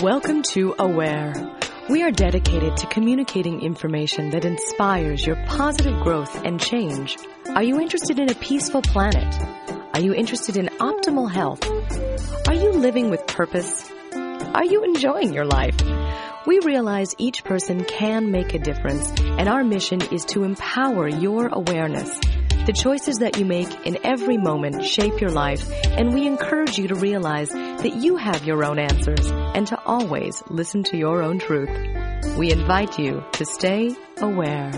Welcome to Aware. We are dedicated to communicating information that inspires your positive growth and change. Are you interested in a peaceful planet? Are you interested in optimal health? Are you living with purpose? Are you enjoying your life? We realize each person can make a difference, and our mission is to empower your awareness. The choices that you make in every moment shape your life, and we encourage you to realize that you have your own answers and to always listen to your own truth. We invite you to stay aware.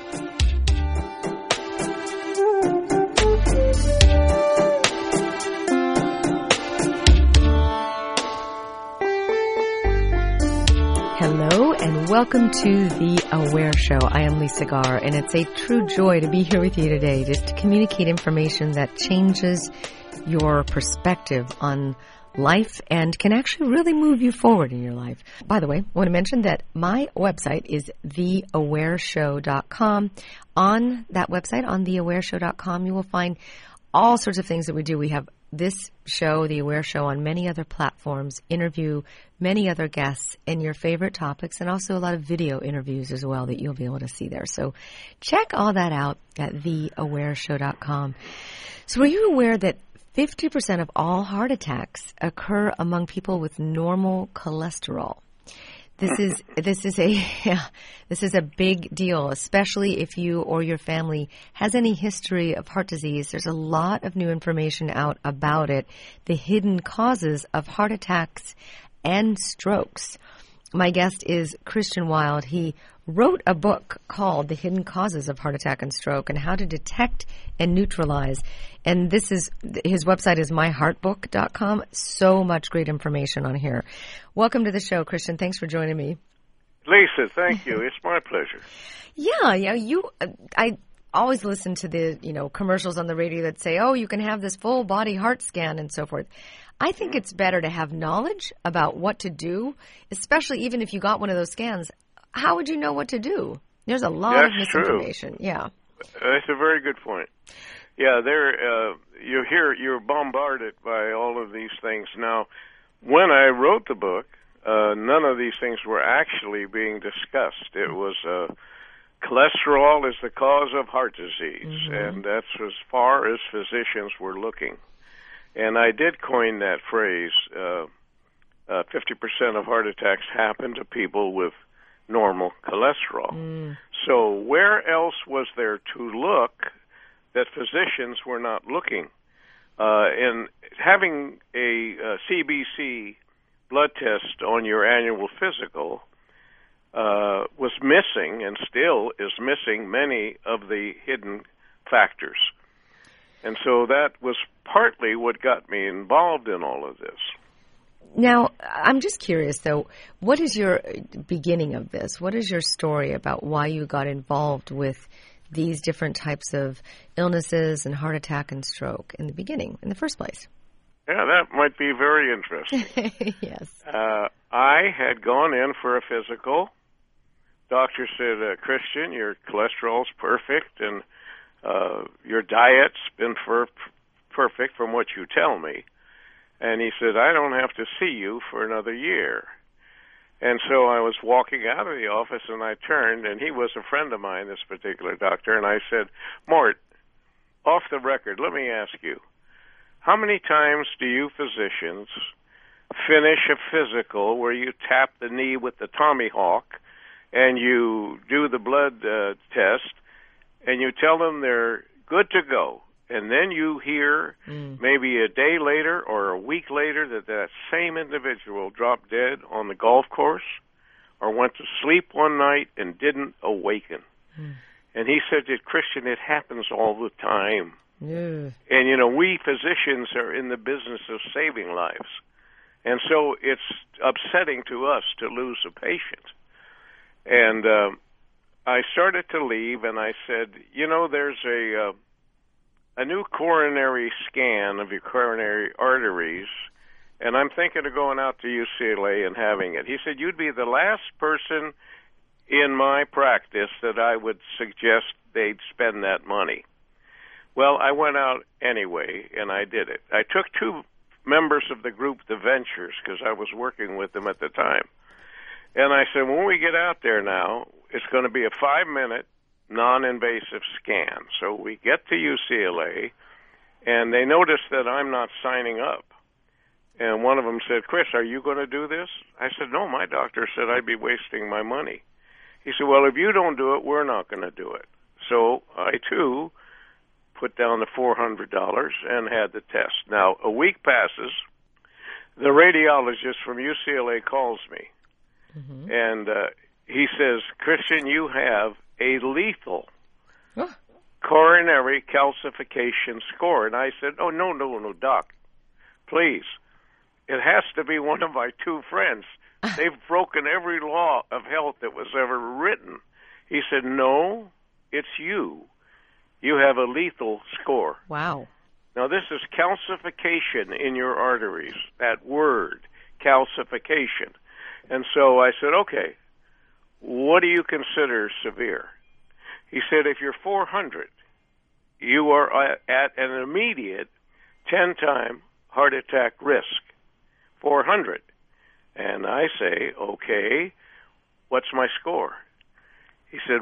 Hello and welcome to The Aware Show. I am Lisa Garr, and it's a true joy to be here with you today just to communicate information that changes your perspective on life and can actually really move you forward in your life. By the way, I want to mention that my website is theawareshow.com. On that website, on theawareshow.com, you will find all sorts of things that we do. We have this show, The Aware Show, on many other platforms, interview many other guests and your favorite topics, and also a lot of video interviews as well that you'll be able to see there. So check all that out at theawareshow.com. So were you aware that 50% of all heart attacks occur among people with normal cholesterol? This is a big deal, especially if you or your family has any history of heart disease. There's a lot of new information out about it, the hidden causes of heart attacks and strokes. My guest is Christian Wild. He wrote a book called The Hidden Causes of Heart Attack and Stroke and How to Detect and Neutralize. And his website is myheartbook.com. So much great information on here. Welcome to the show, Christian. Thanks for joining me. Lisa, thank you. It's my pleasure. I always listen to the, commercials on the radio that say, oh, you can have this full body heart scan and so forth. I think it's better to have knowledge about what to do, especially even if you got one of those scans. How would you know what to do? There's a lot of misinformation. True. Yeah. That's a very good point. Yeah, you're bombarded by all of these things. Now, when I wrote the book, none of these things were actually being discussed. It was cholesterol is the cause of heart disease, and that's as far as physicians were looking. And I did coin that phrase, 50% of heart attacks happen to people with normal cholesterol. So where else was there to look that physicians were not looking? And having a CBC blood test on your annual physical was missing and still is missing many of the hidden factors. And so that was partly what got me involved in all of this. Now, I'm just curious, though, what is your beginning of this? What is your story about why you got involved with these different types of illnesses and heart attack and stroke in the beginning, in the first place? Yeah, that might be very interesting. Yes. I had gone in for a physical. Doctor said, Christian, your cholesterol's perfect, and your diet's been perfect from what you tell me. And he said, I don't have to see you for another year. And so I was walking out of the office, and I turned, and he was a friend of mine, this particular doctor, and I said, Mort, off the record, let me ask you, how many times do you physicians finish a physical where you tap the knee with the Tommy Hawk and you do the blood test and you tell them they're good to go, and then you hear maybe a day later or a week later that same individual dropped dead on the golf course or went to sleep one night and didn't awaken? And he said that, Christian, it happens all the time. Yeah. And, we physicians are in the business of saving lives. And so it's upsetting to us to lose a patient. And I started to leave, and I said, there's a new coronary scan of your coronary arteries, and I'm thinking of going out to UCLA and having it. He said, you'd be the last person in my practice that I would suggest they'd spend that money. Well, I went out anyway, and I did it. I took two members of the group, the Ventures, because I was working with them at the time. And I said, when we get out there now, it's going to be a 5-minute non-invasive scan. So we get to UCLA, and they notice that I'm not signing up. And one of them said, Chris, are you going to do this? I said, no, my doctor said I'd be wasting my money. He said, well, if you don't do it, we're not going to do it. So I, too, put down the $400 and had the test. Now, a week passes. The radiologist from UCLA calls me, and he says, Christian, you have a lethal coronary calcification score. And I said, oh, no, doc, please. It has to be one of my two friends. They've broken every law of health that was ever written. He said, no, it's you. You have a lethal score. Wow. Now, this is calcification in your arteries, that word, calcification. And so I said, okay, what do you consider severe? He said, if you're 400, you are at an immediate 10-time heart attack risk. 400. And I say, okay, what's my score? He said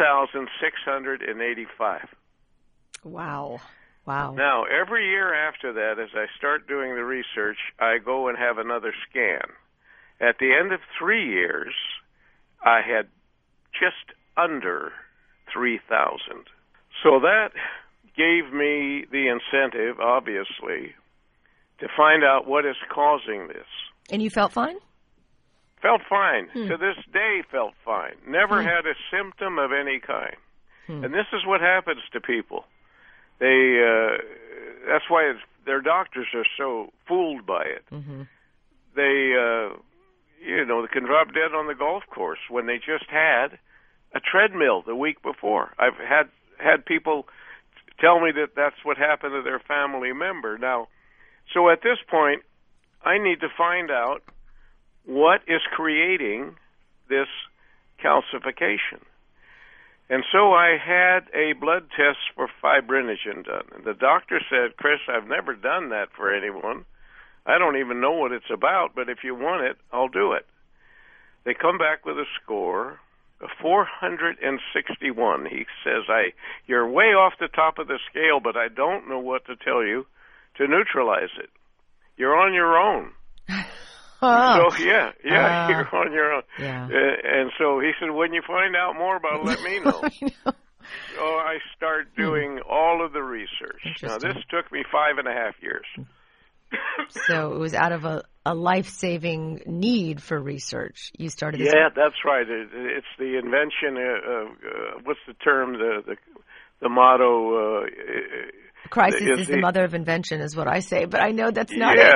1,685. Wow. Now, every year after that, as I start doing the research, I go and have another scan. At the end of 3 years, I had just under 3,000. So that gave me the incentive, obviously, to find out what is causing this. And you felt fine? Felt fine. To this day, felt fine. Never had a symptom of any kind. And this is what happens to people. They, that's why their doctors are so fooled by it. They, they can drop dead on the golf course when they just had a treadmill the week before. I've had people tell me that that's what happened to their family member. Now, so at this point, I need to find out what is creating this calcification. And so I had a blood test for fibrinogen done. And the doctor said, Chris, I've never done that for anyone. I don't even know what it's about, but if you want it, I'll do it. They come back with a score of 461. He says, you're way off the top of the scale, but I don't know what to tell you to neutralize it. You're on your own. So, you're on your own. Yeah. And so he said, when you find out more about it, let me know. So I start doing all of the research. Now, this took me 5.5 years. So it was out of a life-saving need for research. You started this. Yeah, that's right. It's the invention what's the term? The motto. Crisis is the mother of invention, is what I say, but I know that's not it.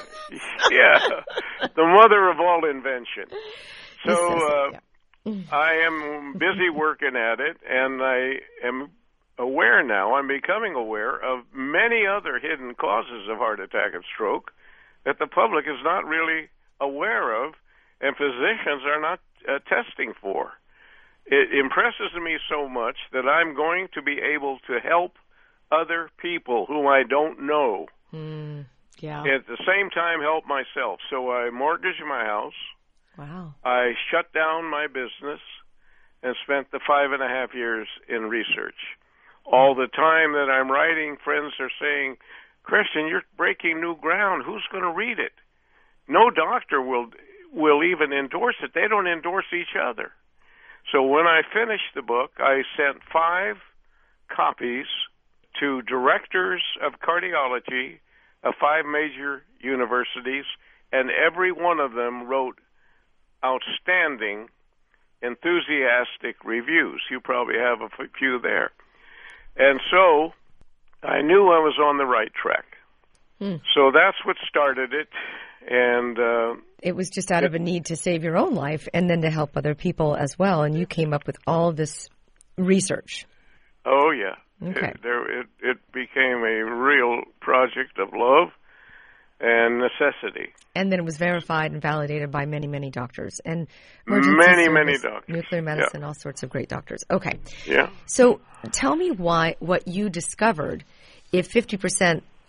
The mother of all invention. So I am busy working at it, and I am aware now, I'm becoming aware of many other hidden causes of heart attack and stroke that the public is not really aware of, and physicians are not testing for. It impresses me so much that I'm going to be able to help other people whom I don't know. At the same time, help myself. So I mortgaged my house. Wow. I shut down my business and spent the 5.5 years in research. All the time that I'm writing, friends are saying, Christian, you're breaking new ground. Who's going to read it? No doctor will even endorse it. They don't endorse each other. So when I finished the book, I sent 5 copies to directors of cardiology of 5 major universities, and every one of them wrote outstanding, enthusiastic reviews. You probably have a few there. And so I knew I was on the right track. So that's what started it. And it was just out of a need to save your own life and then to help other people as well. And you came up with all of this research. Oh, yeah. Okay. It became a real project of love and necessity. And then it was verified and validated by many, many doctors. And many doctors. Nuclear medicine, all sorts of great doctors. Okay. Yeah. So tell me what you discovered, if 50%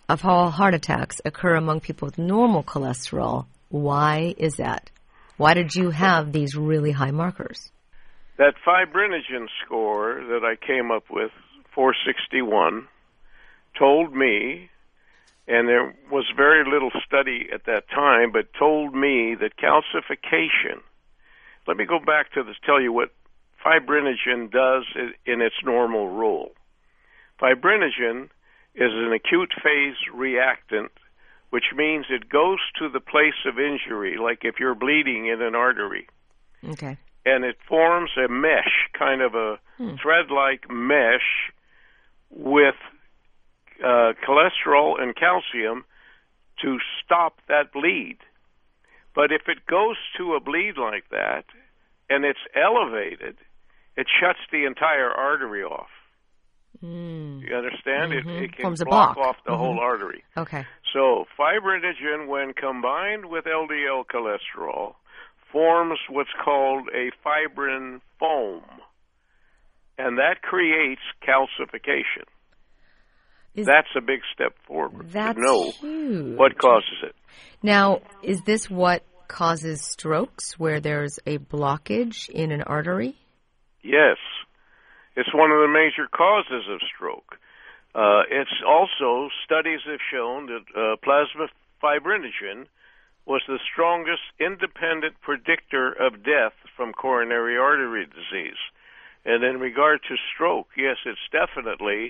of all heart attacks occur among people with normal cholesterol. Why is that? Why did you have these really high markers? That fibrinogen score that I came up with, 461, told me, and there was very little study at that time, but told me that calcification. Let me go back to this, tell you what fibrinogen does in its normal role. Fibrinogen is an acute phase reactant, which means it goes to the place of injury, like if you're bleeding in an artery. Okay. And it forms a mesh, kind of a thread-like mesh with cholesterol and calcium to stop that bleed. But if it goes to a bleed like that and it's elevated, it shuts the entire artery off. You understand? It can Forms a block block off the whole artery. Okay. So fibrinogen, when combined with LDL cholesterol, forms what's called a fibrin foam, and that creates calcification. That's a big step forward to know huge. What causes it. Now, is this what causes strokes, where there's a blockage in an artery? Yes. It's one of the major causes of stroke. It's also, studies have shown that plasma fibrinogen was the strongest independent predictor of death from coronary artery disease. And in regard to stroke, yes, it's definitely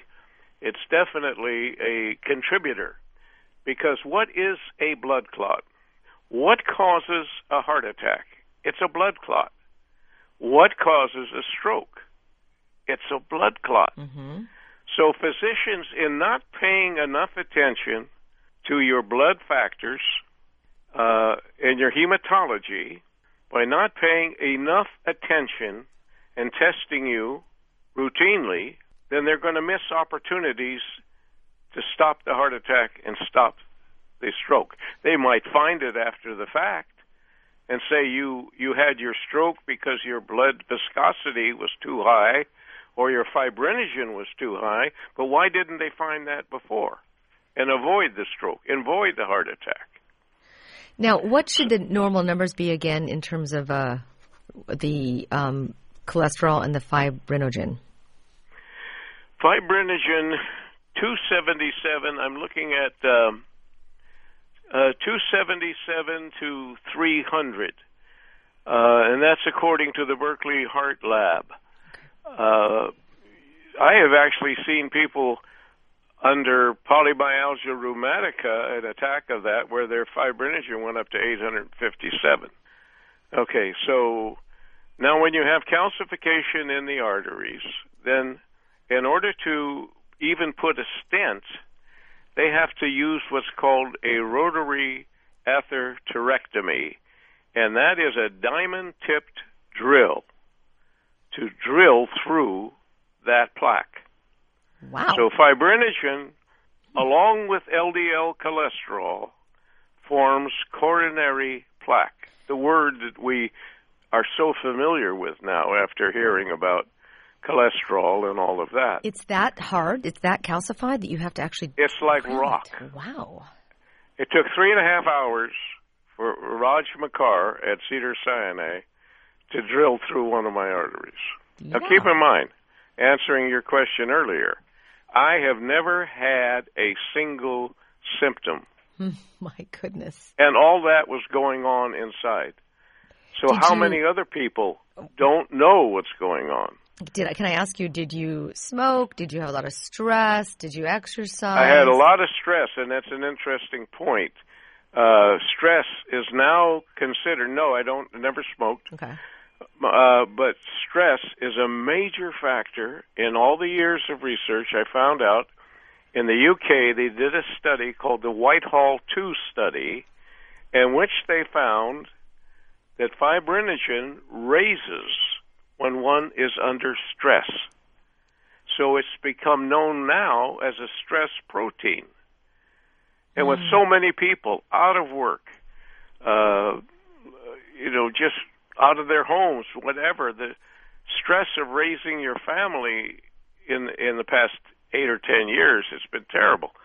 a contributor. Because what is a blood clot? What causes a heart attack? It's a blood clot. What causes a stroke? It's a blood clot. So physicians, in not paying enough attention to your blood factors and your hematology, by not paying enough attention and testing you routinely, then they're going to miss opportunities to stop the heart attack and stop the stroke. They might find it after the fact and say you had your stroke because your blood viscosity was too high or your fibrinogen was too high, but why didn't they find that before and avoid the stroke, avoid the heart attack? Now, what should the normal numbers be again in terms of the cholesterol and the fibrinogen? Fibrinogen, 277, I'm looking at 277 to 300, and that's according to the Berkeley Heart Lab. I have actually seen people under polymyalgia rheumatica, an attack of that, where their fibrinogen went up to 857. Okay, so now when you have calcification in the arteries, then in order to even put a stent, they have to use what's called a rotary atherectomy, and that is a diamond-tipped drill to drill through that plaque. Wow. So fibrinogen, along with LDL cholesterol, forms coronary plaque, the word that we are so familiar with now after hearing about cholesterol and all of that. It's that hard? It's that calcified that you have to actually... It's like rock. Wow. It took 3.5 hours for Raj Makkar at Cedars-Sinai to drill through one of my arteries. Yeah. Now keep in mind, answering your question earlier, I have never had a single symptom. My goodness. And all that was going on inside. So how many other people don't know what's going on? Can I ask you, did you smoke? Did you have a lot of stress? Did you exercise? I had a lot of stress, and that's an interesting point. Stress is now considered, never smoked. Okay. But stress is a major factor in all the years of research. I found out in the UK they did a study called the Whitehall 2 study, in which they found that fibrinogen raises when one is under stress. So it's become known now as a stress protein. And with so many people out of work, just out of their homes, whatever, the stress of raising your family in the past 8 or 10 years has been terrible.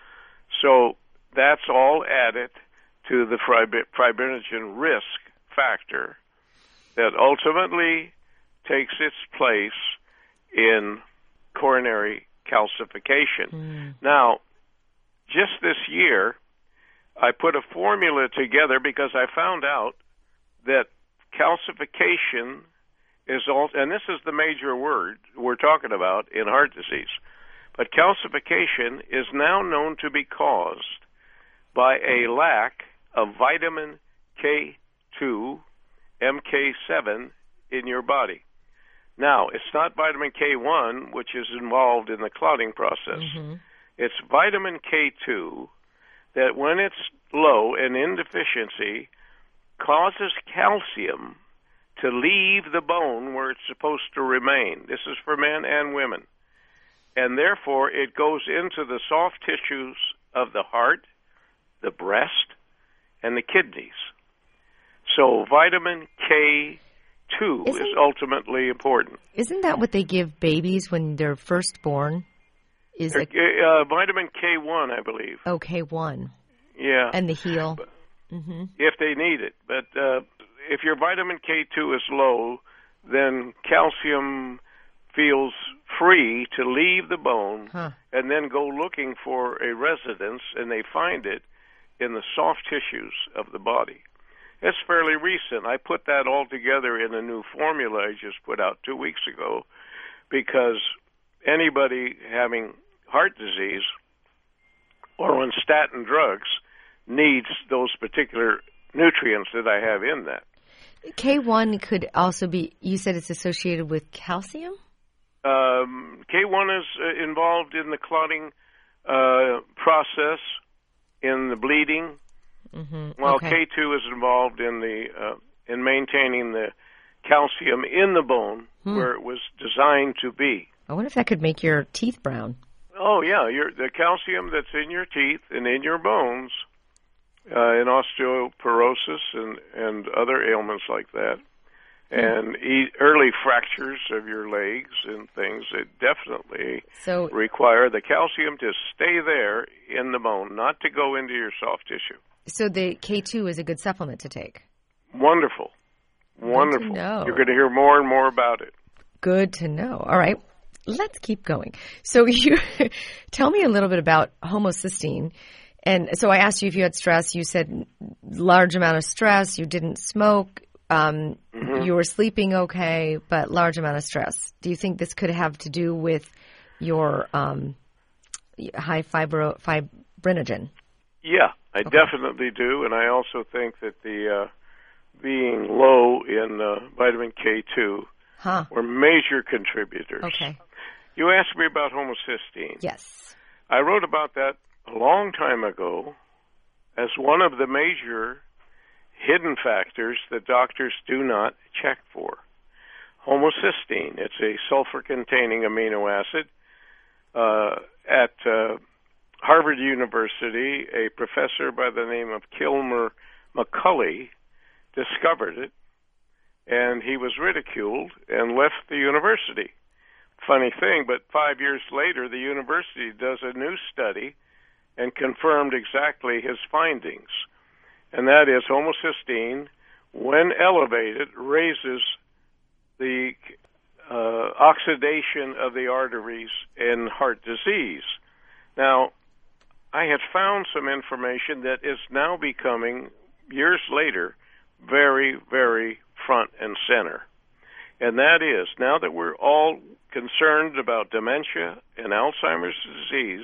So that's all added to the fibrinogen risk factor that ultimately takes its place in coronary calcification. Now, just this year, I put a formula together because I found out that calcification is also, and this is the major word we're talking about in heart disease, but calcification is now known to be caused by a lack of vitamin K2, MK7 in your body. Now, it's not vitamin K1, which is involved in the clotting process. It's vitamin K2 that, when it's low and in deficiency, causes calcium to leave the bone where it's supposed to remain. This is for men and women. And therefore, it goes into the soft tissues of the heart, the breast, and the kidneys. So vitamin K2 is ultimately important. Isn't that what they give babies when they're first born? Vitamin K1, I believe. Oh, K1. Yeah. And the heel. If they need it. But if your vitamin K2 is low, then calcium feels free to leave the bone and then go looking for a residence, and they find it in the soft tissues of the body. It's fairly recent. I put that all together in a new formula I just put out 2 weeks ago, because anybody having heart disease or on statin drugs needs those particular nutrients that I have in that. K1 could also be, you said it's associated with calcium? K1 is involved in the clotting process, in the bleeding, while K2 is involved in in maintaining the calcium in the bone where it was designed to be. I wonder if that could make your teeth brown. Oh, yeah. The calcium that's in your teeth and in your bones, in osteoporosis and other ailments like that, and early fractures of your legs and things that definitely require the calcium to stay there in the bone, not to go into your soft tissue. So the K2 is a good supplement to take? Wonderful. Wonderful. Good to know. You're going to hear more and more about it. Good to know. All right. Let's keep going. So you tell me a little bit about homocysteine. And so I asked you if you had stress. You said large amount of stress. You didn't smoke. You were sleeping okay, but large amount of stress. Do you think this could have to do with your high fibrinogen? Yeah, I definitely do. And I also think that the being low in vitamin K2 were major contributors. Okay. You asked me about homocysteine. Yes. I wrote about that a long time ago as one of the major hidden factors that doctors do not check for. Homocysteine, it's a sulfur-containing amino acid. At Harvard University, a professor by the name of Kilmer McCulley discovered it, and he was ridiculed and left the university. Funny thing, but 5 years later, the university does a new study and confirmed exactly his findings. And that is homocysteine, when elevated, raises the oxidation of the arteries in heart disease. Now, I had found some information that is now becoming, years later, very, very front and center. And that is, now that we're all concerned about dementia and Alzheimer's disease,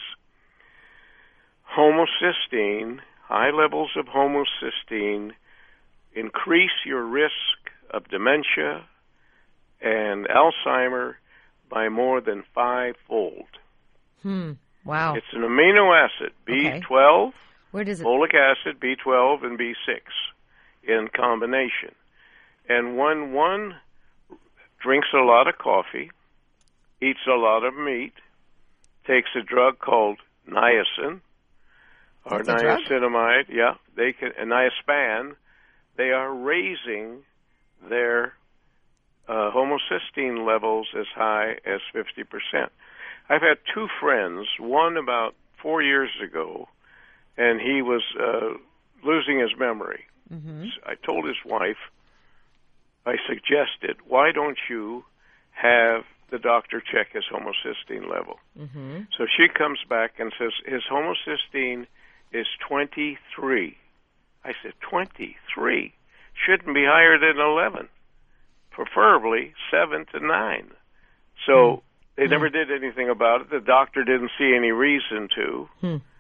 homocysteine, high levels of homocysteine, increase your risk of dementia and Alzheimer by more than 5-fold. Wow. It's an amino acid, B12, Where does it? folic acid, B12, and B6 in combination. And when one drinks a lot of coffee, eats a lot of meat, takes a drug called niacin, or niacinamide, and niaspan, they are raising their homocysteine levels as high as 50%. I've had two friends, one about 4 years ago, and he was losing his memory. Mm-hmm. I told his wife, I suggested, why don't you have the doctor check his homocysteine level? Mm-hmm. So she comes back and says, his homocysteine is 23. I said, 23? Shouldn't be higher than 11. Preferably 7 to 9. So they never did anything about it. The doctor didn't see any reason to.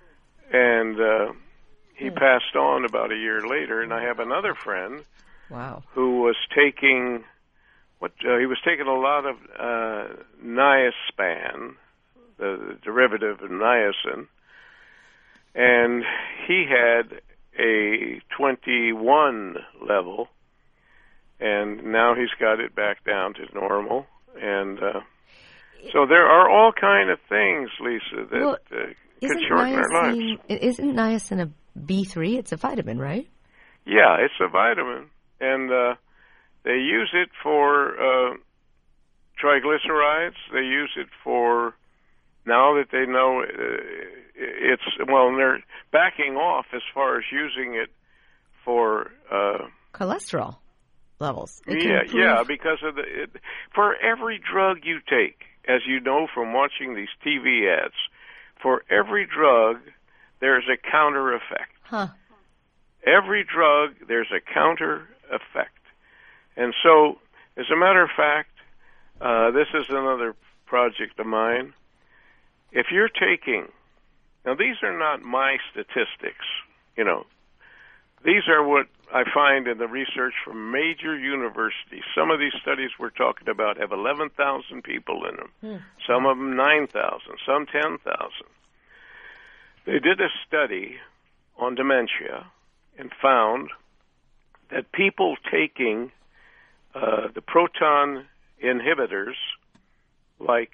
And he passed on about a year later. And I have another friend who was taking he was taking a lot of niaspan, the derivative of niacin, and he had a 21 level, and now he's got it back down to normal. And so there are all kind of things, Lisa, that could shorten our lives. Isn't niacin a B3? It's a vitamin, right? Yeah, it's a vitamin, and they use it for triglycerides. They use it for, now that they know and they're backing off as far as using it for cholesterol levels. Yeah, because of for every drug you take, as you know from watching these TV ads, for every drug there's a counter effect. Huh. Every drug there's a counter effect. And so, as a matter of fact, this is another project of mine. If you're taking, now these are not my statistics, these are what I find in the research from major universities. Some of these studies we're talking about have 11,000 people in them. Some of them 9,000, some 10,000. They did a study on dementia and found that people taking the proton inhibitors like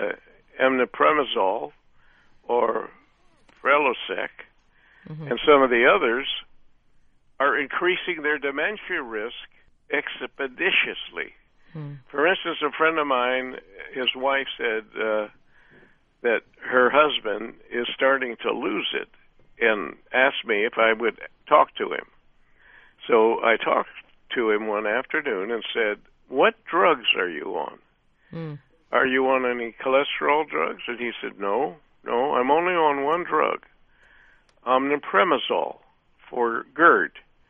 omeprazole or Prilosec and some of the others are increasing their dementia risk expeditiously. For instance, a friend of mine, his wife said that her husband is starting to lose it and asked me if I would talk to him. So I talked to him one afternoon and said, what drugs are you on? Are you on any cholesterol drugs? And he said, no, I'm only on one drug, omeprazole for GERD,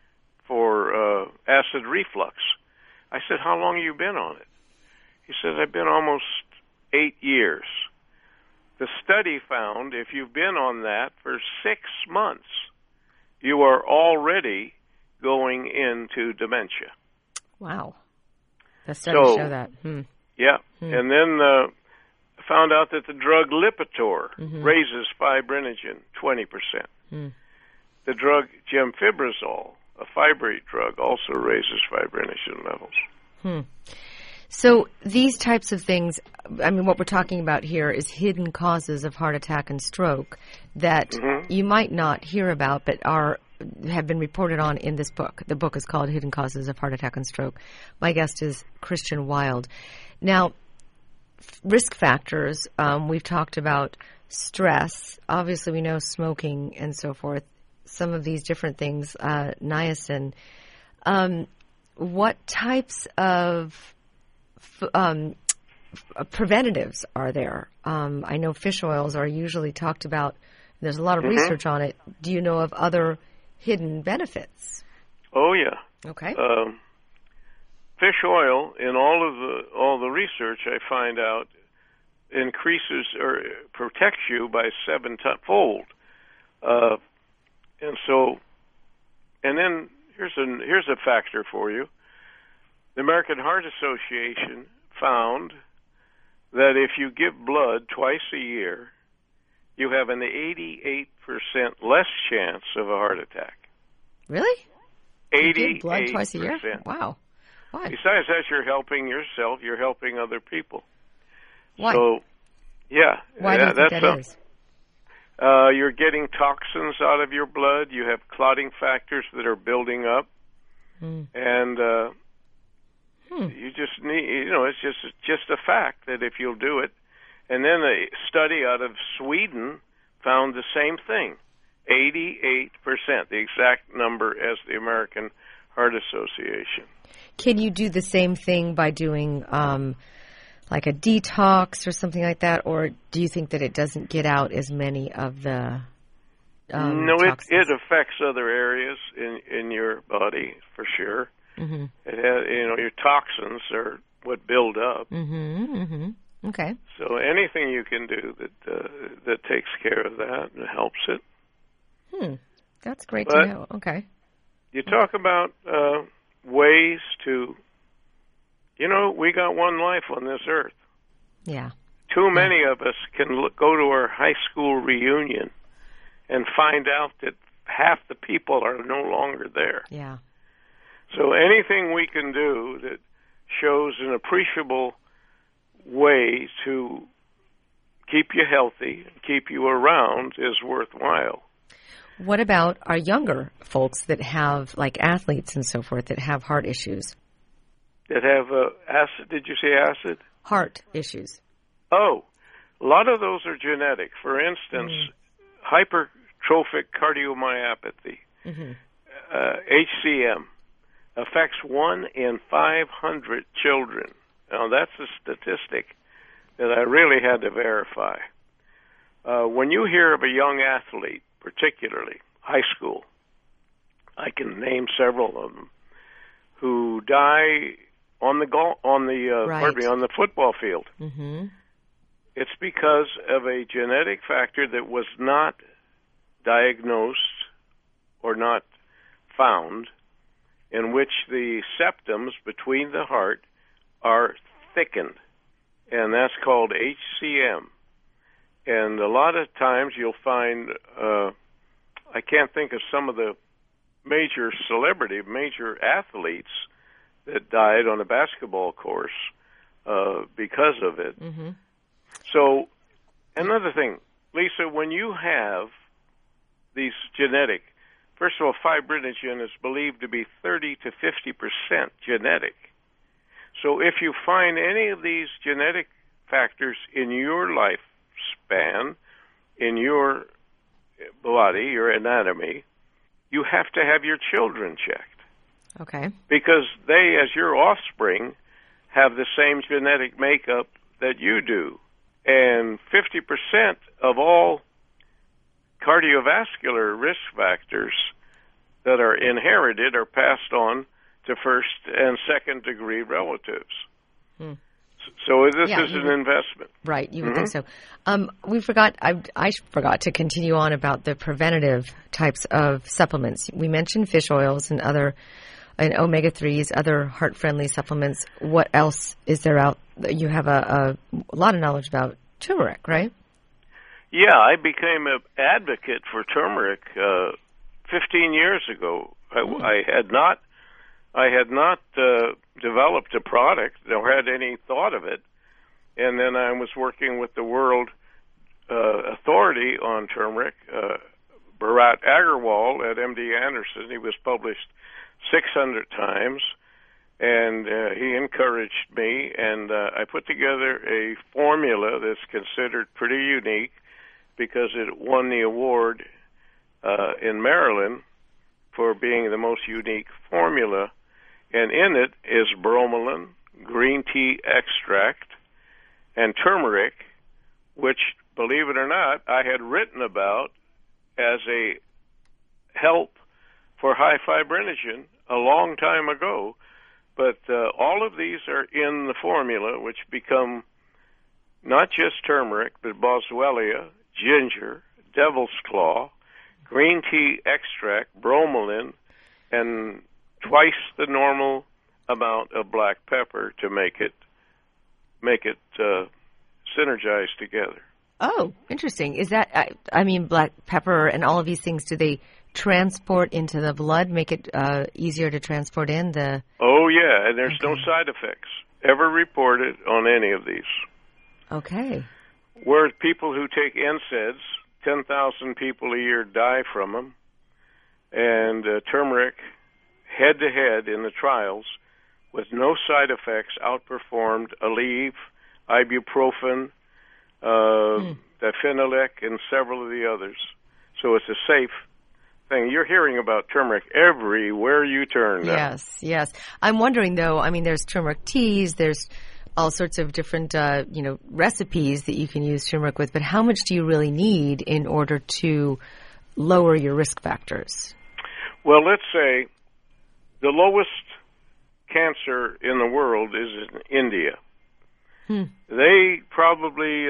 for acid reflux. I said, how long have you been on it? He said, I've been almost 8 years. The study found if you've been on that for 6 months, you are already going into dementia. Wow. The studies show that. Yeah. And then found out that the drug Lipitor raises fibrinogen 20%. The drug Gemfibrozol, a fibrate drug, also raises fibrinogen levels. So these types of things, I mean, what we're talking about here is hidden causes of heart attack and stroke that you might not hear about but have been reported on in this book. The book is called Hidden Causes of Heart Attack and Stroke. My guest is Christian Wild. Now, risk factors, we've talked about stress. Obviously, we know smoking and so forth. Some of these different things, niacin. What types of preventatives are there? I know fish oils are usually talked about. There's a lot of research on it. Do you know of other hidden benefits? Oh, yeah. Okay. Fish oil, in all the research, I find out, increases or protects you by 7-fold. And then here's a factor for you. The American Heart Association found that if you give blood twice a year, you have an 88% less chance of a heart attack. Really? 88%. You give blood twice a year? Wow. Why? Besides that, you're helping yourself. You're helping other people. Why? So, yeah. Why do you think that is? You're getting toxins out of your blood. You have clotting factors that are building up. And you just need, it's just a fact that if you'll do it. And then a study out of Sweden found the same thing. 88%, the exact number as the American Heart Association. Can you do the same thing by doing like a detox or something like that, or do you think that it doesn't get out as many of the No, toxins? it affects other areas in your body for sure. Mm-hmm. It has, your toxins are what build up. Mm-hmm. Mm-hmm. Okay. So anything you can do that takes care of that and helps it. That's great But to know. Okay. You talk about ways to, we got one life on this earth. Yeah. Too many of us can go to our high school reunion and find out that half the people are no longer there. Yeah. So anything we can do that shows an appreciable way to keep you healthy, keep you around is worthwhile. What about our younger folks that have, like athletes and so forth, that have heart issues? That have acid, did you say acid? Heart issues. Oh, a lot of those are genetic. For instance, hypertrophic cardiomyopathy, HCM, affects 1 in 500 children. Now, that's a statistic that I really had to verify. When you hear of a young athlete, particularly high school, I can name several of them, who die on the football field. Mm-hmm. It's because of a genetic factor that was not diagnosed or not found, in which the septums between the heart are thickened, and that's called HCM. And a lot of times you'll find, I can't think of some of the major athletes that died on a basketball course because of it. Mm-hmm. So another thing, Lisa, when you have these genetic, first of all, fibrinogen is believed to be 30 to 50% genetic. So if you find any of these genetic factors in your lifespan, in your body, your anatomy, you have to have your children checked. Okay. Because they, as your offspring, have the same genetic makeup that you do. And 50% of all cardiovascular risk factors that are inherited are passed on to first and second degree relatives. So this is an investment. Right, you would think so. I forgot to continue on about the preventative types of supplements. We mentioned fish oils and omega-3s, other heart-friendly supplements. What else is there out? You have a lot of knowledge about turmeric, right? Yeah, I became an advocate for turmeric 15 years ago. I had not developed a product nor had any thought of it, and then I was working with the World Authority on Turmeric, Bharat Agarwal at MD Anderson. He was published 600 times, and he encouraged me, and I put together a formula that's considered pretty unique because it won the award in Maryland for being the most unique formula. And in it is bromelain, green tea extract, and turmeric, which, believe it or not, I had written about as a help for high fibrinogen a long time ago. But all of these are in the formula, which become not just turmeric, but boswellia, ginger, devil's claw, green tea extract, bromelain, and twice the normal amount of black pepper to make it synergize together. Oh, interesting. Is that, black pepper and all of these things, do they transport into the blood, make it easier to transport in the... Oh, yeah, and there's no side effects ever reported on any of these. Okay. Where people who take NSAIDs, 10,000 people a year die from them, and turmeric, head-to-head in the trials, with no side effects, outperformed Aleve, ibuprofen, diphenylate, and several of the others. So it's a safe thing. You're hearing about turmeric everywhere you turn now. Yes, yes. I'm wondering, though, I mean, there's turmeric teas, there's all sorts of different, recipes that you can use turmeric with, but how much do you really need in order to lower your risk factors? Well, let's say the lowest cancer in the world is in India. They probably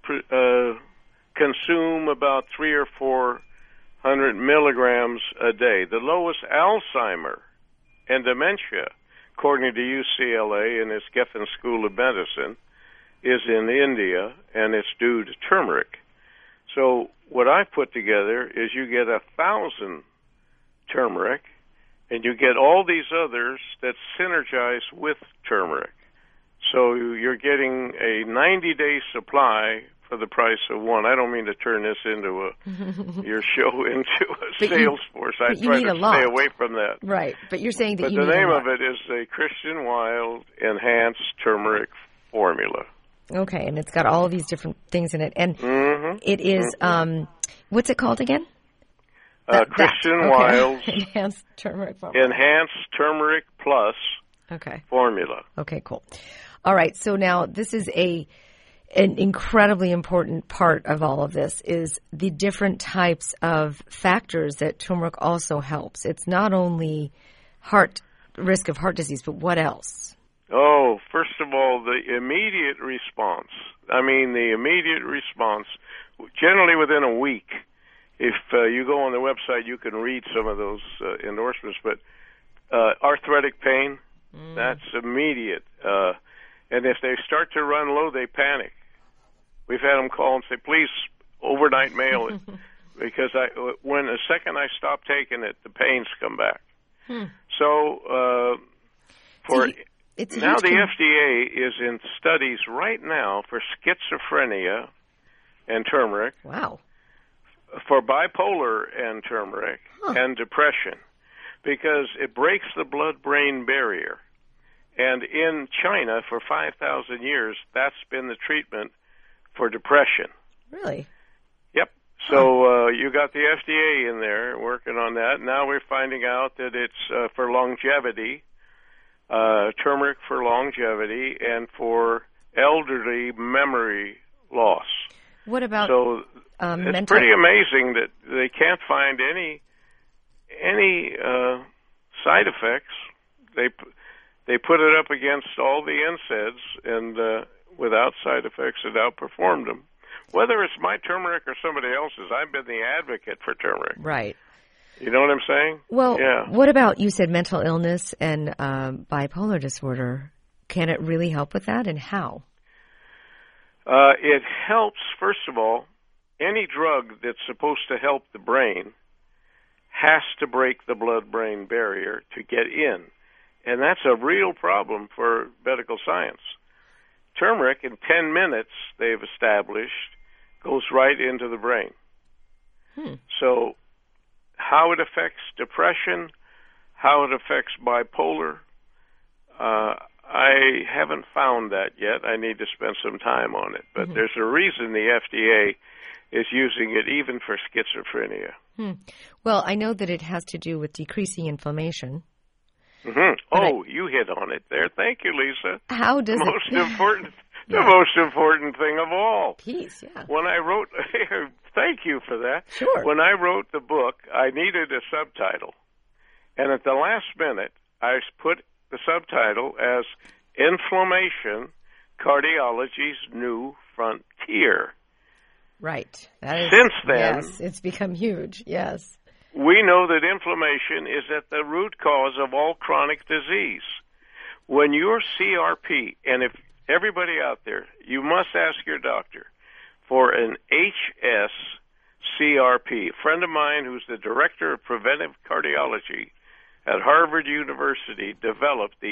consume about 300 or 400 milligrams a day. The lowest Alzheimer and dementia, according to UCLA and its Geffen School of Medicine, is in India, and it's due to turmeric. So what I put together is you get 1,000 turmeric, and you get all these others that synergize with turmeric. So you're getting a 90-day supply for the price of one. I don't mean to turn this into your show into a sales force. I try to stay away from that. Right, but you're saying that but you need the name of it is the Christian Wild Enhanced Turmeric Formula. Okay, and it's got all of these different things in it. And it is, what's it called again? Christian Wild's Enhanced Turmeric Formula. Enhanced Turmeric Plus Formula. Okay, cool. All right, so now this is an incredibly important part of all of this is the different types of factors that turmeric also helps. It's not only risk of heart disease, but what else? Oh, first of all, the immediate response. Generally within a week. If you go on the website, you can read some of those endorsements. But arthritic pain, that's immediate. And if they start to run low, they panic. We've had them call and say, please, overnight mail it. Because the second I stop taking it, the pains come back. So now the FDA is in studies right now for schizophrenia and turmeric. Wow. For bipolar and turmeric and depression, because it breaks the blood-brain barrier. And in China, for 5,000 years, that's been the treatment for depression. Really? Yep. So you got the FDA in there working on that. Now we're finding out that it's for longevity, turmeric for longevity, and for elderly memory loss. What about it's pretty amazing that they can't find any side effects. They put it up against all the NSAIDs, and without side effects, it outperformed them. Whether it's my turmeric or somebody else's, I've been the advocate for turmeric. Right. You know what I'm saying? Well, what about, you said mental illness and bipolar disorder. Can it really help with that, and how? It helps, first of all, any drug that's supposed to help the brain has to break the blood-brain barrier to get in. And that's a real problem for medical science. Turmeric, in 10 minutes, they've established, goes right into the brain. So how it affects depression, how it affects bipolar, I haven't found that yet. I need to spend some time on it. But there's a reason the FDA is using it even for schizophrenia. Well, I know that it has to do with decreasing inflammation. Oh, you hit on it there. Thank you, Lisa. How does the most important thing of all. Peace, yeah. When I wrote, thank you for that. Sure. When I wrote the book, I needed a subtitle. And at the last minute, I put the subtitle as Inflammation, Cardiology's New Frontier. Right. Since then, yes, it's become huge, yes. We know that inflammation is at the root cause of all chronic disease. When your CRP, and if everybody out there, you must ask your doctor for an HS-CRP. A friend of mine who's the director of preventive cardiology at Harvard University developed the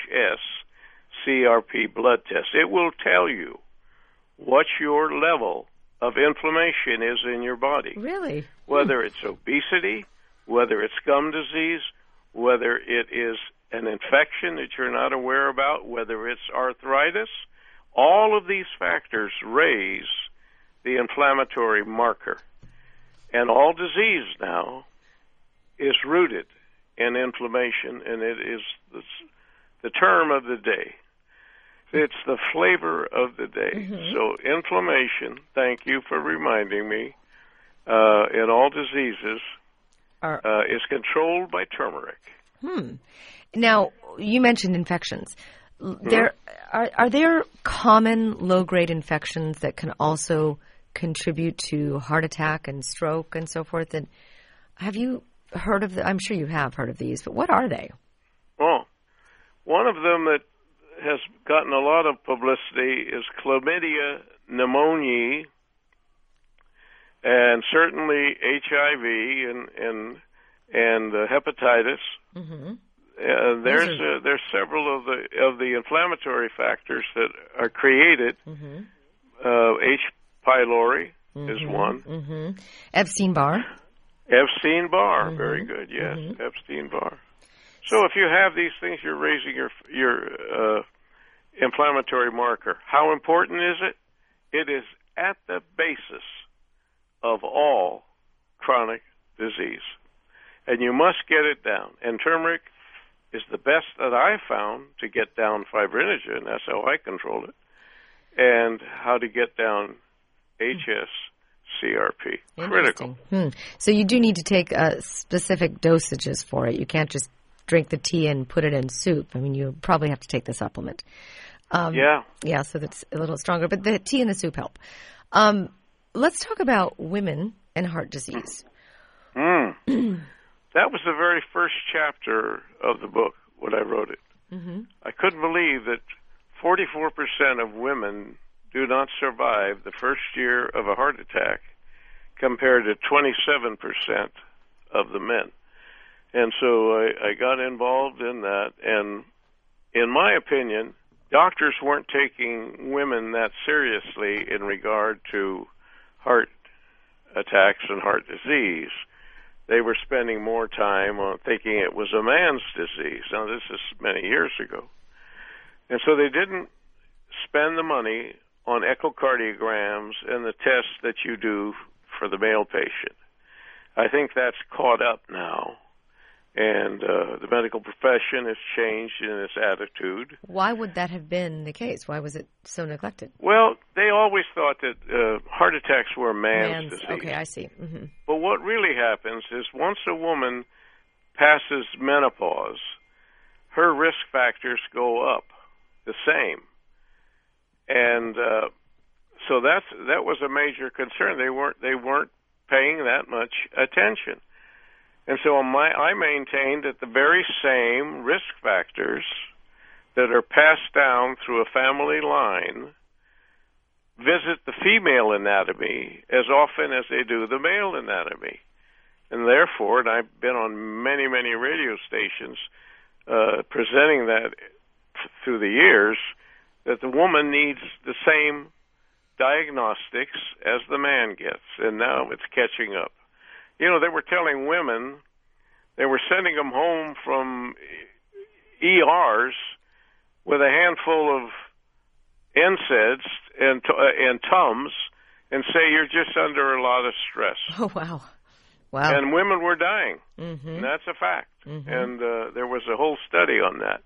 HS-CRP blood test. It will tell you what your level of inflammation is in your body. Really? Whether it's obesity, whether it's gum disease, whether it is an infection that you're not aware about, whether it's arthritis, all of these factors raise the inflammatory marker. And all disease now is rooted in inflammation, and it is the term of the day. It's the flavor of the day. Mm-hmm. So inflammation, thank you for reminding me, in all diseases is controlled by turmeric. Now, you mentioned infections. Are there common low-grade infections that can also contribute to heart attack and stroke and so forth? And have you heard of I'm sure you have heard of these, but what are they? Well, one of them that has gotten a lot of publicity is chlamydia pneumoniae, and certainly HIV and hepatitis. Mm-hmm. There's several of the inflammatory factors that are created. Mm-hmm. H. pylori is one. Mm-hmm. Epstein-Barr. Epstein-Barr, Mm-hmm. very good. Yes, mm-hmm. Epstein-Barr. So if you have these things, you're raising your inflammatory marker. How important is it? It is at the basis of all chronic disease, and you must get it down. And turmeric is the best that I've found to get down fibrinogen. That's how I control it, and how to get down HS-CRP. Critical. So you do need to take specific dosages for it. You can't just drink the tea and put it in soup. I mean, you probably have to take the supplement. Yeah, so that's a little stronger. But the tea and the soup help. Let's talk about women and heart disease. That was the very first chapter of the book when I wrote it. Mm-hmm. I couldn't believe that 44% of women do not survive the first year of a heart attack compared to 27% of the men. And so I got involved in that, and in my opinion, doctors weren't taking women that seriously in regard to heart attacks and heart disease. They were spending more time on thinking it was a man's disease. Now, this is many years ago. And so they didn't spend the money on echocardiograms and the tests that you do for the male patient. I think that's caught up now. And the medical profession has changed in its attitude. Why would that have been the case? Why was it so neglected? Well, they always thought that heart attacks were a man's disease. Okay, I see. Mm-hmm. But what really happens is once a woman passes menopause, her risk factors go up the same. And so that was a major concern. They weren't paying that much attention. And so I maintain that the very same risk factors that are passed down through a family line visit the female anatomy as often as they do the male anatomy. And therefore, and I've been on many, many radio stations presenting that through the years, that the woman needs the same diagnostics as the man gets, and now it's catching up. You know, they were telling women, they were sending them home from ERs with a handful of NSAIDs and Tums and say, you're just under a lot of stress. Oh, wow. Wow. And women were dying. Mm-hmm. And that's a fact. Mm-hmm. And there was a whole study on that.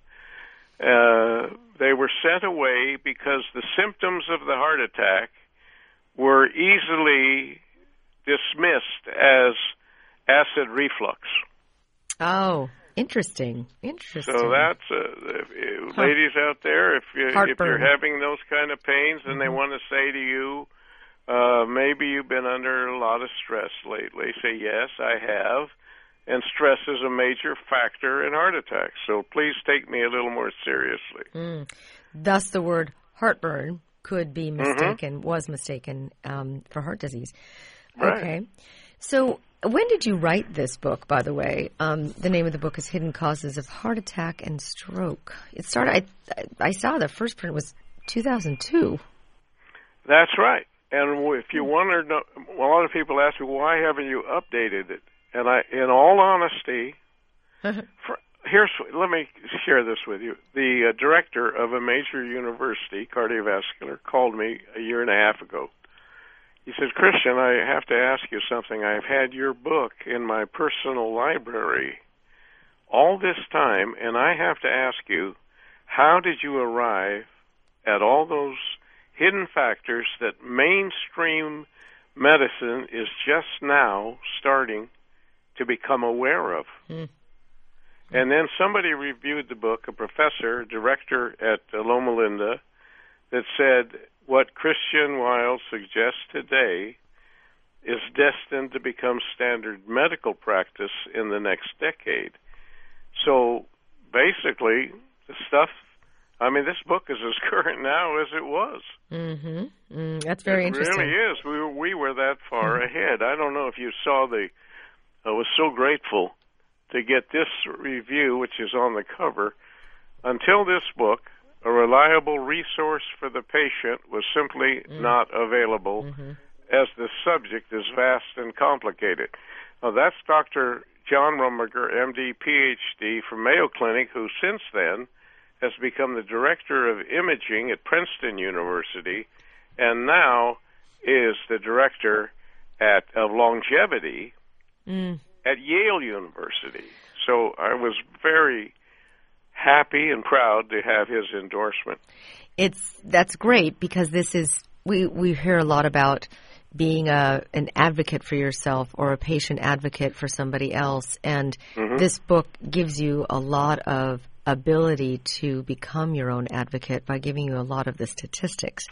They were sent away because the symptoms of the heart attack were easily dismissed as acid reflux. Oh, interesting. So that's, ladies out there, if you're having those kind of pains and they want to say to you, maybe you've been under a lot of stress lately, say, yes, I have. And stress is a major factor in heart attacks. So please take me a little more seriously. Thus, the word heartburn could be mistaken, was mistaken for heart disease. Right. Okay. So when did you write this book, by the way? The name of the book is Hidden Causes of Heart Attack and Stroke. It started, I saw the first print was 2002. That's right. And if you want to know, a lot of people ask me, why haven't you updated it? And in all honesty, let me share this with you. The director of a major university, cardiovascular, called me a year and a half ago. He said, Christian, I have to ask you something. I've had your book in my personal library all this time, and I have to ask you, how did you arrive at all those hidden factors that mainstream medicine is just now starting to become aware of? Mm. And then somebody reviewed the book, a professor, director at Loma Linda, that said what Christian Weil suggests today is destined to become standard medical practice in the next decade. So basically, the stuff, I mean, this book is as current now as it was. Mm-hmm. That's very interesting. It really is. We were that far ahead. I don't know if you saw I was so grateful to get this review, which is on the cover. Until this book, a reliable resource for the patient was simply not available, as the subject is vast and complicated. Now, that's Dr. John Rumberger, MD, PhD, from Mayo Clinic, who since then has become the director of imaging at Princeton University, and now is the director of longevity at Yale University. So I was very happy and proud to have his endorsement. That's great, because this is we hear a lot about being an advocate for yourself or a patient advocate for somebody else, and this book gives you a lot of ability to become your own advocate by giving you a lot of the statistics.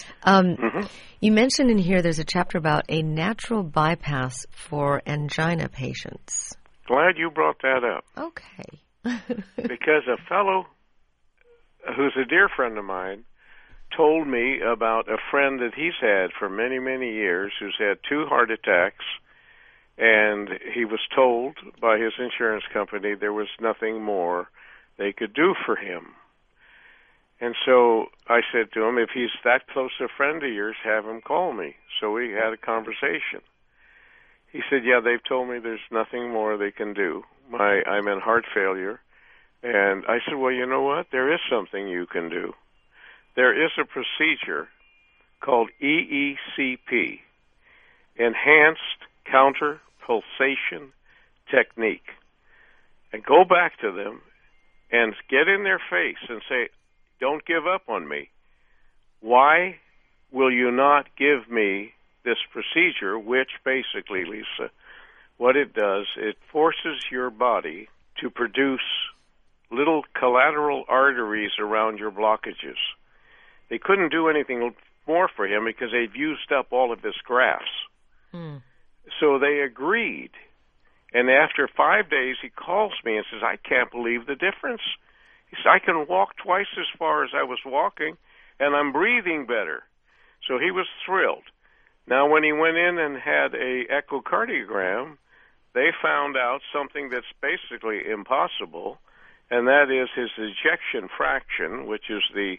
You mentioned in here there's a chapter about a natural bypass for angina patients. Glad you brought that up. Okay. Because a fellow who's a dear friend of mine told me about a friend that he's had for many, many years who's had 2 heart attacks, and he was told by his insurance company there was nothing more they could do for him. And so I said to him, if he's that close a friend of yours, have him call me. So we had a conversation. He said, yeah, they've told me there's nothing more they can do. I'm in heart failure. And I said, well, you know what? There is something you can do. There is a procedure called EECP, Enhanced Counter Pulsation Technique. And go back to them and get in their face and say, don't give up on me. Why will you not give me this procedure, which basically, Lisa, what it does, it forces your body to produce little collateral arteries around your blockages. They couldn't do anything more for him because they've used up all of his grafts. So they agreed. And after 5 days, he calls me and says, I can't believe the difference. He said, I can walk twice as far as I was walking, and I'm breathing better. So he was thrilled. Now, when he went in and had a echocardiogram, they found out something that's basically impossible, and that is his ejection fraction, which is the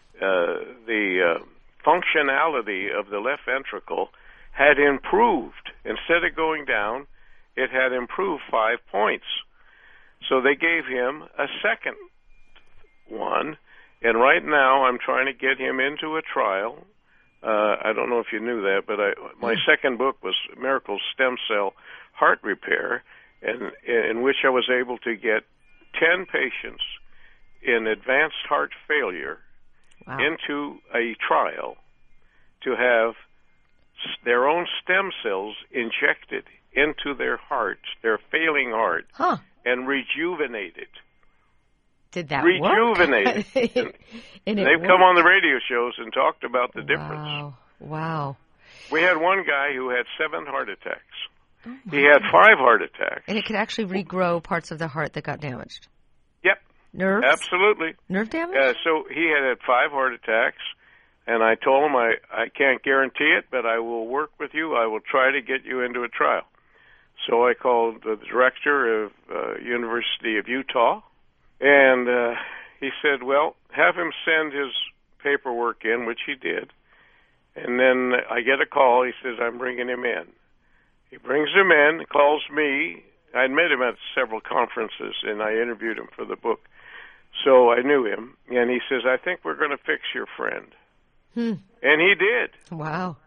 functionality of the left ventricle, had improved. Instead of going down, it had improved 5 points. So they gave him a second one, and right now I'm trying to get him into a trial. I don't know if you knew that, but my second book was Miracle Stem Cell Heart Repair, and in which I was able to get 10 patients in advanced heart failure into a trial to have their own stem cells injected into their heart, their failing heart, and rejuvenated. Did that rejuvenated? Work? And they've come on the radio shows and talked about the difference. Wow. We had one guy who had 7 heart attacks. He had 5 heart attacks. And it could actually regrow parts of the heart that got damaged. Yep. Nerves? Absolutely. Nerve damage? So he had 5 heart attacks, and I told him I can't guarantee it, but I will work with you. I will try to get you into a trial. So I called the director of University of Utah, and he said, well, have him send his paperwork in, which he did. And then I get a call. He says, I'm bringing him in. He brings him in, calls me. I'd met him at several conferences, and I interviewed him for the book. So I knew him. And he says, I think we're going to fix your friend. And he did. Wow.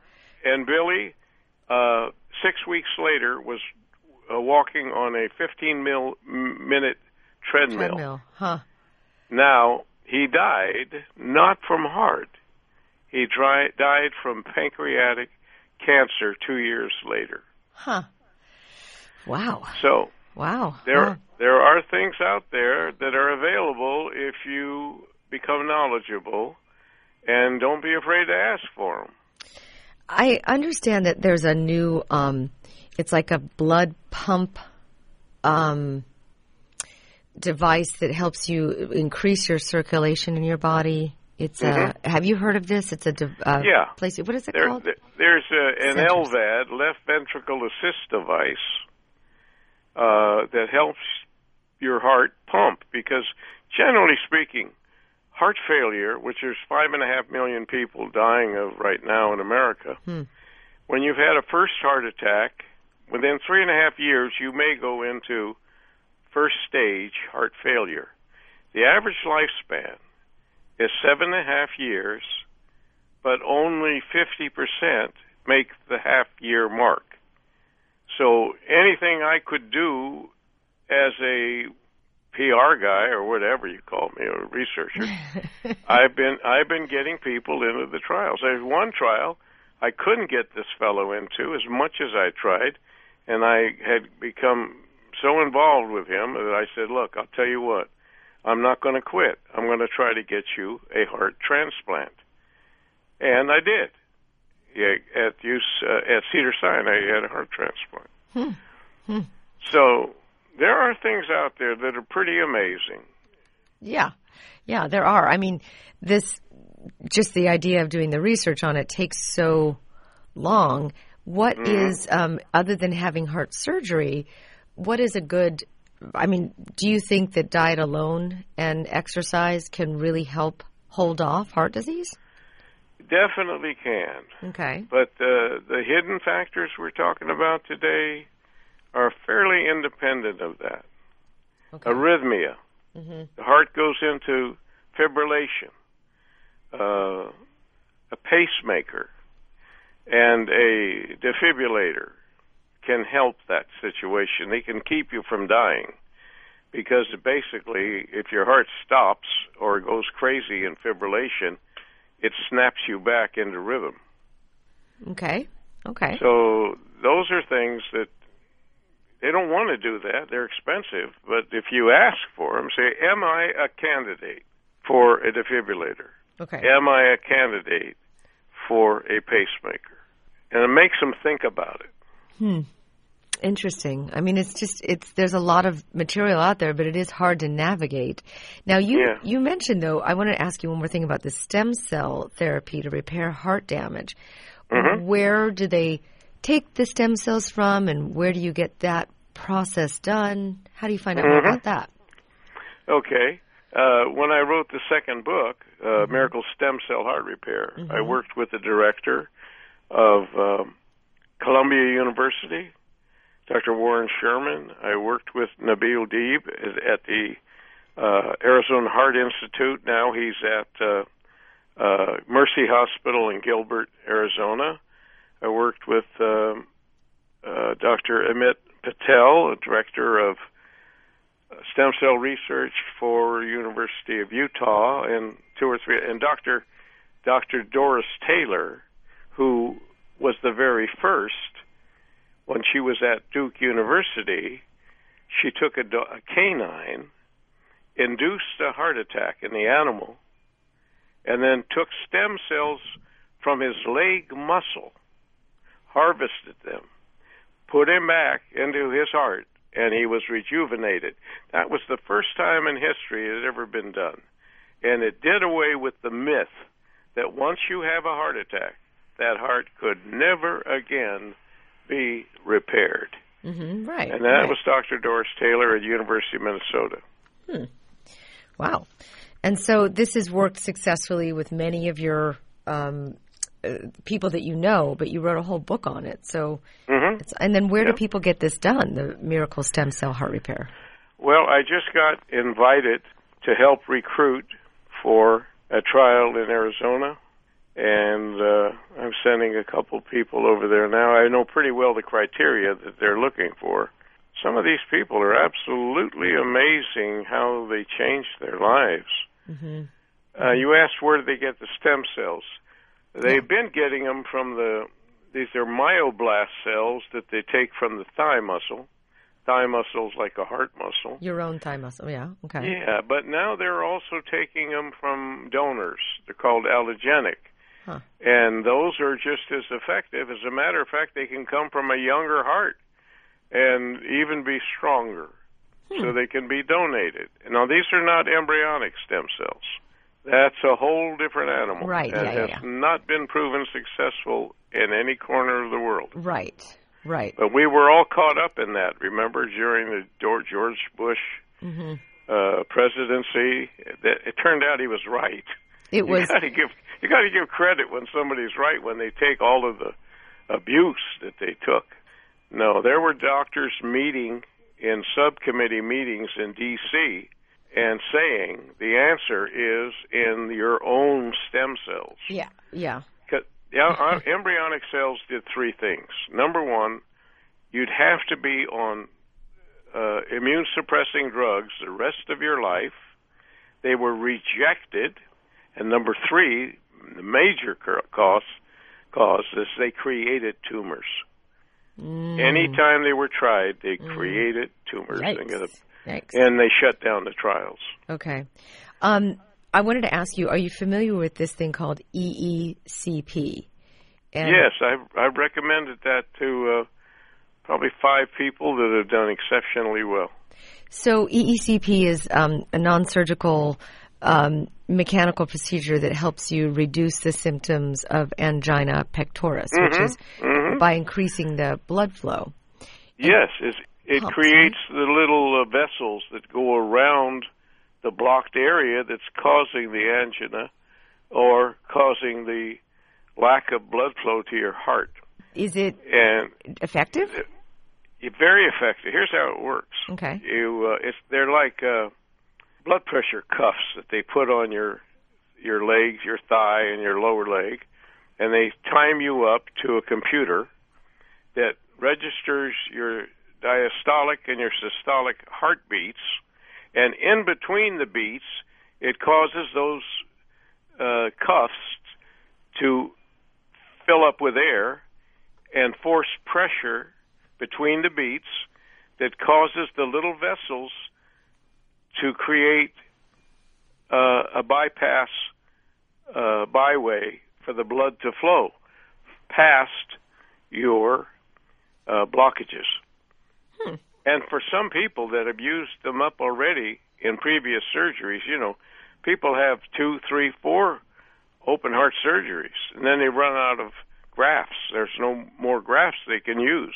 And Billy, 6 weeks later, was walking on a 15-minute treadmill. Huh. Now, he died not from heart. He died from pancreatic cancer 2 years later. Huh. Wow. So, wow. There are things out there that are available if you become knowledgeable, and don't be afraid to ask for them. I understand that there's a new, it's like a blood pump device that helps you increase your circulation in your body. It's have you heard of this? It's a place. What is it called? There's an LVAD, left ventricle assist device, that helps your heart pump, because generally speaking, heart failure, which there's 5.5 million people dying of right now in America, when you've had a first heart attack, within 3.5 years you may go into first stage heart failure. The average lifespan is 7.5 years, but only 50% make the half-year mark. So anything I could do as a PR guy, or whatever you call me, or a researcher, I've been getting people into the trials. There's one trial I couldn't get this fellow into as much as I tried, and I had become so involved with him that I said, look, I'll tell you what, I'm not going to quit. I'm going to try to get you a heart transplant. And I did. Yeah, at Cedars-Sinai, I had a heart transplant. So there are things out there that are pretty amazing. Yeah, there are. I mean, just the idea of doing the research on it takes so long. What is, other than having heart surgery, what is a good, I mean, do you think that diet alone and exercise can really help hold off heart disease? Definitely can. Okay. But the hidden factors we're talking about today are fairly independent of that. Okay. Arrhythmia. The heart goes into fibrillation. A pacemaker and a defibrillator can help that situation. They can keep you from dying, because basically if your heart stops or goes crazy in fibrillation, it snaps you back into rhythm. Okay. So those are things that they don't want to do that. They're expensive. But if you ask for them, say, am I a candidate for a defibrillator? Okay. Am I a candidate for a pacemaker? And it makes them think about it. Interesting. I mean, there's a lot of material out there, but it is hard to navigate. Now, you mentioned, though, I want to ask you one more thing about the stem cell therapy to repair heart damage. Where do they take the stem cells from, and where do you get that process done? How do you find out more about that? Okay. When I wrote the second book, Miracle Stem Cell Heart Repair, I worked with the director of Columbia University, Dr. Warren Sherman. I worked with Nabil Deeb at the Arizona Heart Institute. Now he's at Mercy Hospital in Gilbert, Arizona. I worked with Dr. Amit Patel, director of stem cell research for University of Utah, and Dr. Doris Taylor, who was the very first. When she was at Duke University, she took a canine, induced a heart attack in the animal, and then took stem cells from his leg muscle, harvested them, put him back into his heart, and he was rejuvenated. That was the first time in history it had ever been done. And it did away with the myth that once you have a heart attack, that heart could never again be repaired. Right. And that was Dr. Doris Taylor at University of Minnesota. Wow. And so this has worked successfully with many of your people that you know, but you wrote a whole book on it. So, and then where do people get this done, the Miracle Stem Cell Heart Repair? Well, I just got invited to help recruit for a trial in Arizona, and I'm sending a couple people over there now. I know pretty well the criteria that they're looking for. Some of these people are absolutely amazing how they change their lives. Mm-hmm. You asked where do they get the stem cells. They've been getting them from these are myoblast cells that they take from the thigh muscle. Thigh muscle is like a heart muscle. Your own thigh muscle, yeah. Okay. Yeah, but now they're also taking them from donors. They're called allogenic. Huh. And those are just as effective. As a matter of fact, they can come from a younger heart and even be stronger. So they can be donated. Now, these are not embryonic stem cells. That's a whole different animal. Right, and has not been proven successful in any corner of the world. Right, right. But we were all caught up in that, remember, during the George Bush presidency. It turned out he was right. You got to give credit when somebody's right, when they take all of the abuse that they took. No, there were doctors meeting in subcommittee meetings in D.C. and saying the answer is in your own stem cells. Yeah. Embryonic cells did three things. Number one, you'd have to be on immune-suppressing drugs the rest of your life. They were rejected. And number three, the major cause is they created tumors. Anytime they were tried, they created tumors. Yikes. And they shut down the trials. Okay. I wanted to ask you, are you familiar with this thing called EECP? Yes, I've recommended that to probably 5 people that have done exceptionally well. So EECP is a non-surgical mechanical procedure that helps you reduce the symptoms of angina pectoris, which is by increasing the blood flow. Yes, it creates the little vessels that go around the blocked area that's causing the angina or causing the lack of blood flow to your heart. Is it effective? Very effective. Here's how it works. Okay. They're like blood pressure cuffs that they put on your legs, your thigh, and your lower leg, and they time you up to a computer that registers your diastolic and your systolic heartbeats, and in between the beats, it causes those cuffs to fill up with air and force pressure between the beats that causes the little vessels to create a bypass byway for the blood to flow past your blockages. And for some people that have used them up already in previous surgeries, people have 2, 3, 4 open heart surgeries, and then they run out of grafts. There's no more grafts they can use.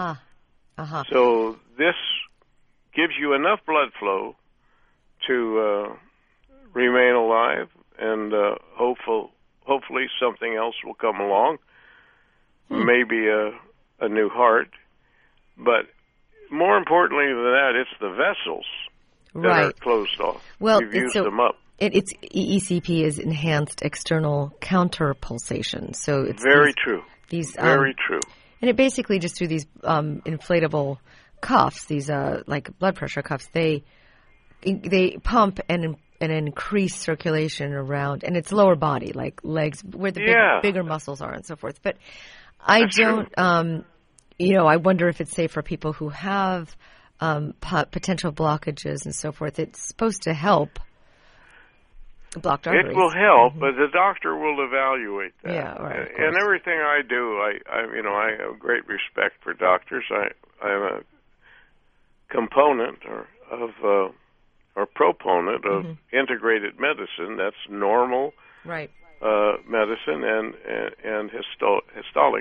So this gives you enough blood flow to remain alive, and hopefully something else will come along, maybe a new heart. But more importantly than that, it's the vessels that are closed off. Well, you've used them up. It's EECP is enhanced external counter pulsation. So it's very true. Very true. And it basically just through these inflatable cuffs, these like blood pressure cuffs, they pump and increase circulation around, and it's lower body, like legs, where the bigger muscles are, and so forth. But I don't, I wonder if it's safe for people who have potential blockages and so forth. It's supposed to help blocked arteries. It will help, but the doctor will evaluate that. Yeah, right. And everything I do, I have great respect for doctors. I'm a component or proponent of integrated medicine. That's normal medicine and histolic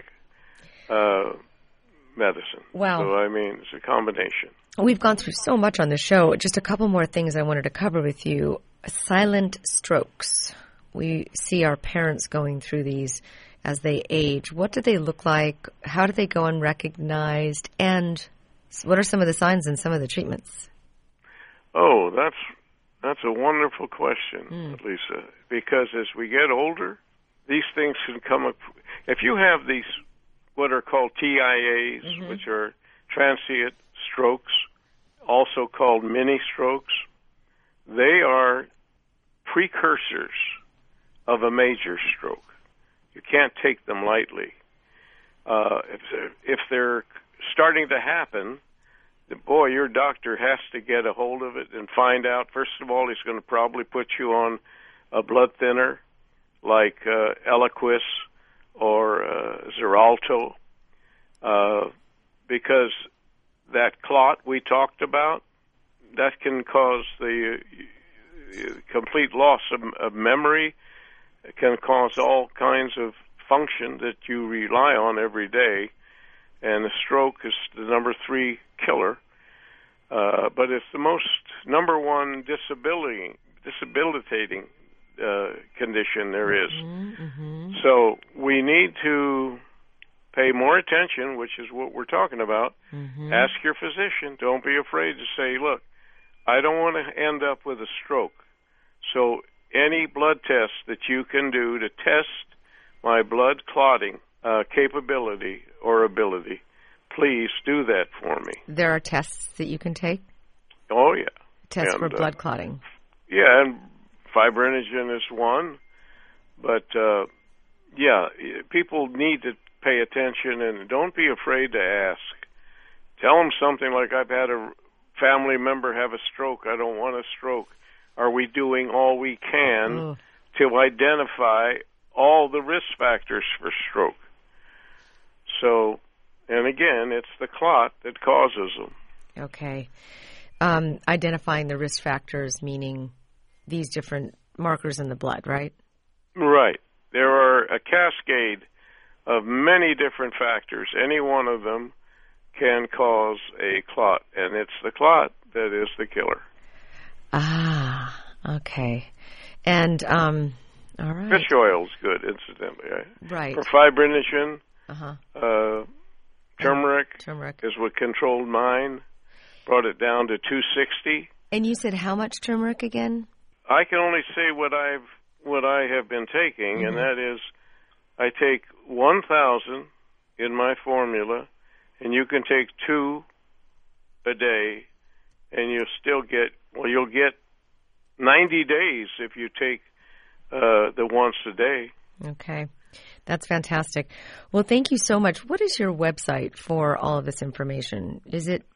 medicine. Wow. So, it's a combination. We've gone through so much on the show. Just a couple more things I wanted to cover with you. Silent strokes. We see our parents going through these as they age. What do they look like? How do they go unrecognized? And what are some of the signs and some of the treatments? Oh, that's a wonderful question, Lisa. Because as we get older, these things can come up. If you have these, what are called TIAs, which are transient strokes, also called mini strokes, they are precursors of a major stroke. You can't take them lightly. If they're starting to happen, boy, your doctor has to get a hold of it and find out. First of all, he's going to probably put you on a blood thinner like Eliquis or Xarelto, because that clot we talked about, that can cause the complete loss of memory. It can cause all kinds of function that you rely on every day, and the stroke is the number 3 killer. But it's the most number 1 debilitating condition there is. So we need to pay more attention, which is what we're talking about. Ask your physician. Don't be afraid to say, look, I don't want to end up with a stroke. So any blood test that you can do to test my blood clotting capability or ability, please do that for me. There are tests that you can take? Oh, yeah. Tests for blood clotting. Yeah, and fibrinogen is one. But, people need to pay attention, and don't be afraid to ask. Tell them something like, I've had a family member have a stroke. I don't want a stroke. Are we doing all we can to identify all the risk factors for stroke? So, and again, it's the clot that causes them. Okay. Identifying the risk factors, meaning these different markers in the blood, right? Right. There are a cascade of many different factors. Any one of them can cause a clot, and it's the clot that is the killer. Ah, okay. And, all right. Fish oil is good, incidentally. Right. For fibrinogen, turmeric is what controlled mine, brought it down to 260. And you said how much turmeric again? I can only say what I have been taking, and that is I take 1,000 in my formula, and you can take 2 a day, and you'll still get, you'll get 90 days if you take the once a day. Okay. That's fantastic. Well, thank you so much. What is your website for all of this information? Is it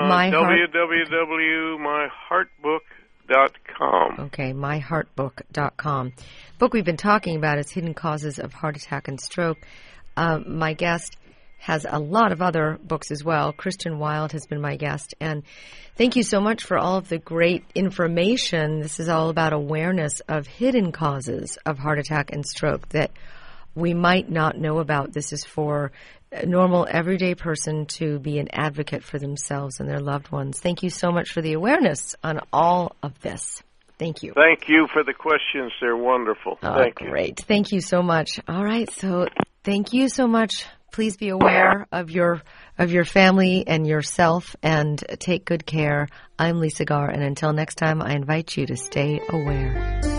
www.myheartbook.com. Okay, myheartbook.com. Book we've been talking about is Hidden Causes of Heart Attack and Stroke. My guest has a lot of other books as well. Christian Wild has been my guest. And thank you so much for all of the great information. This is all about awareness of hidden causes of heart attack and stroke that we might not know about. This is for a normal, everyday person to be an advocate for themselves and their loved ones. Thank you so much for the awareness on all of this. Thank you. Thank you for the questions. They're wonderful. Thank you. Great. Thank you so much. All right. So thank you so much. Please be aware of your family and yourself and take good care. I'm Lisa Garr, and until next time, I invite you to stay aware.